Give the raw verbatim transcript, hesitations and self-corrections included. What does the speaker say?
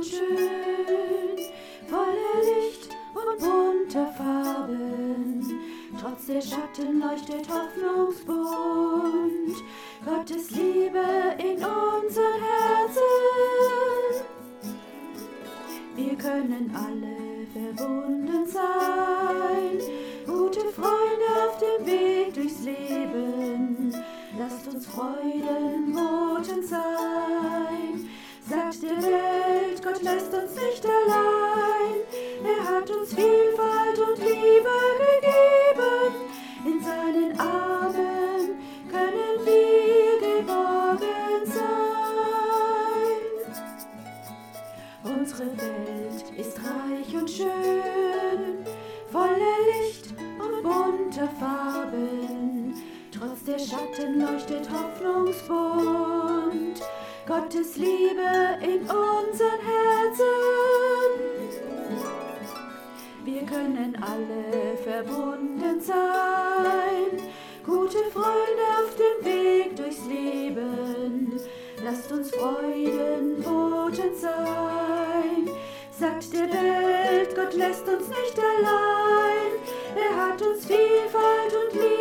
schön, voller Licht und bunter Farben. Trotz der Schatten leuchtet hoffnungsbunt Gottes Liebe in unseren Herzen. Wir können alle verbunden sein, gute Freunde auf dem Weg durchs Leben. Lasst uns Freudenboten sein. Sagt der Welt, Gott lässt uns nicht allein. Er hat uns Vielfalt und Liebe gegeben. In seinen Armen können wir geborgen sein. Unsere Welt ist reich und schön, voller Licht und bunter Farben. Trotz der Schatten leuchtet hoffnungsbunt Gottes Liebe in unseren Herzen. Wir können alle verbunden sein, gute Freunde auf dem Weg durchs Leben. Lasst uns Freudenboten sein. Sagt der Welt, Gott lässt uns nicht allein. Er hat uns Vielfalt und Liebe